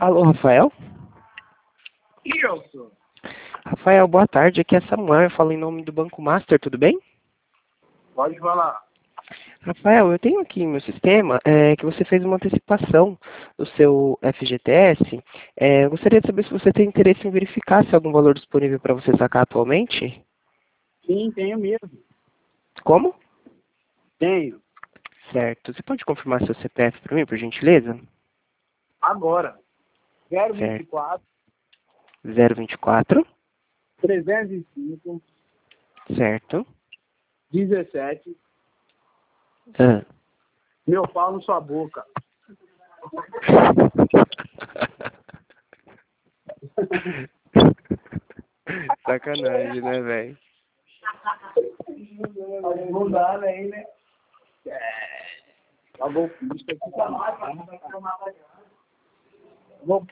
Alô, Rafael? Isso. Rafael, boa tarde. Aqui é Samuel. Eu falo em nome do Banco Master, tudo bem? Pode falar. Rafael, eu tenho aqui no meu sistema que você fez uma antecipação do seu FGTS. Eu gostaria de saber se você tem interesse em verificar se há algum valor disponível para você sacar atualmente. Sim, tenho mesmo. Como? Tenho. Certo. Você pode confirmar seu CPF para mim, por gentileza? Agora. Certo. 024 024. 305 Certo. 17. Ah. Meu pau na sua boca. Sacanagem, né, velho? Não dá, né? Tá golpista.